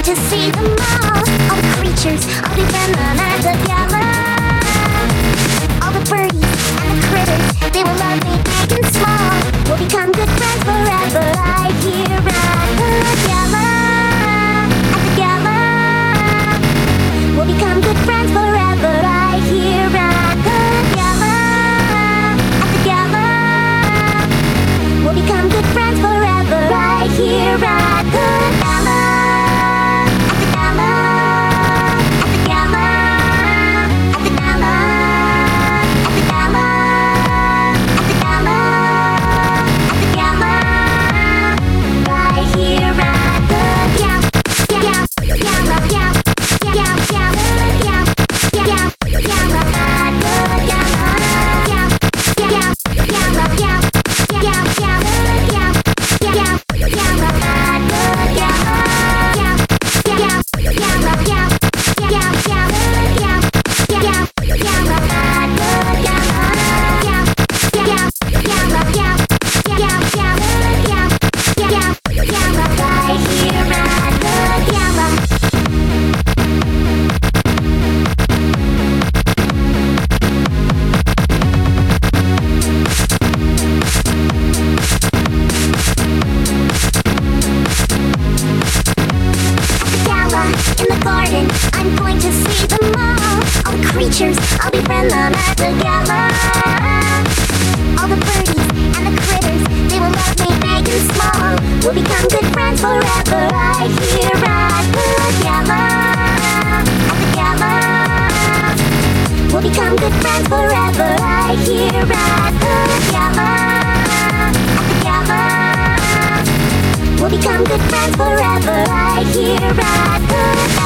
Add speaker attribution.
Speaker 1: to see them all the creatures, I'll befriend them as together. All the birdies and the critters, they will love me big and small. We'll become good friends forever, right here, right together. And together, we'll become good friends forever, right here, right together. And together, we'll become good friends forever, right here, right together. And together, and together, and together, and together, and together, and together, right here, right together. In the garden, I'm going to see them all the creatures, I'll befriend them as together. All the birdies and the critters, they will love me big and small. We'll become good friends forever, right here, right together. And together, we'll become good friends forever, right here, right together. And together, we'll become good friends forever, right here, right together.